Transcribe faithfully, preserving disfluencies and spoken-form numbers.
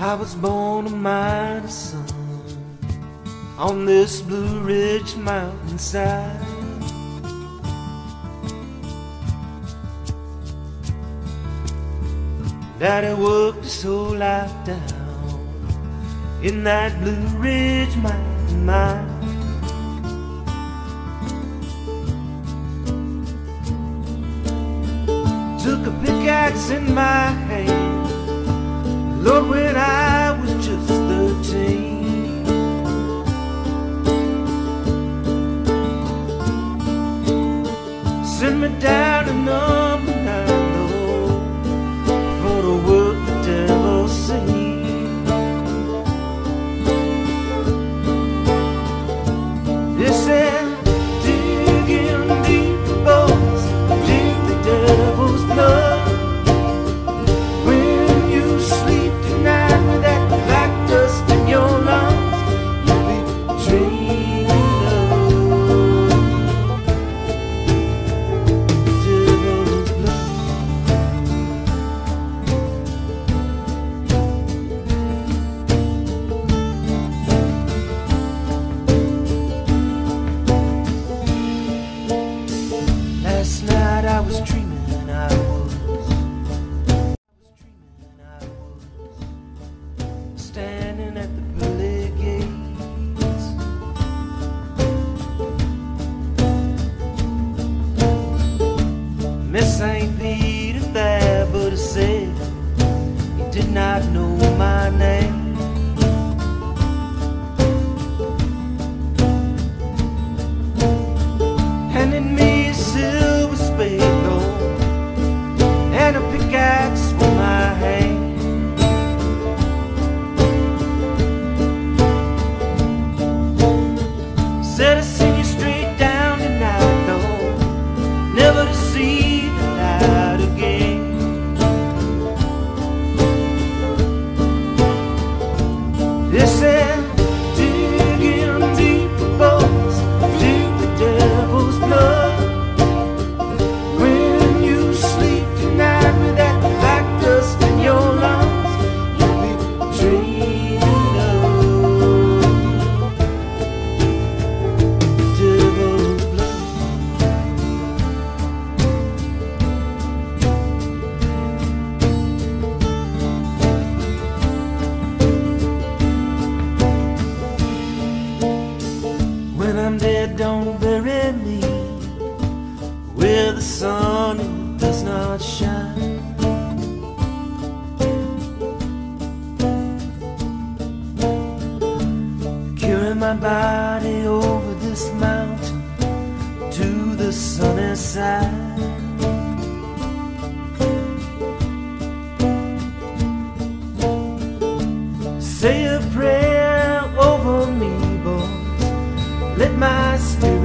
I was born a mighty son on this Blue Ridge mountainside. Daddy worked his whole life down in that Blue Ridge mountain mine. Took a pickaxe in my hand, Lord, when I was just thirteen. Sent me down to number nine, Lord, for the work the devil seen. They said, dig in deep, boys, dig the devil's blood. When you sleep tonight with that black dust in your lungs, you'll be dreaming of devil's blood. Last night I was dreaming I was standing at the pearly gates. Miss Saint Peter there, but he said he did not know my name. Handed me a silver spade, Lord, and a pickaxe for my hand. Said I send you straight down tonight, Lord, never to see the light again. They said, dig in deep, boys, dig the devil's blood. When you sleep tonight with that black dust in your lungs, you'll be dreaming of devil's blood. When I'm dead, don't bury me where the sun does not shine. Carry my body over this mountain to the sunny side. Say a prayer over me, boys, let my spirit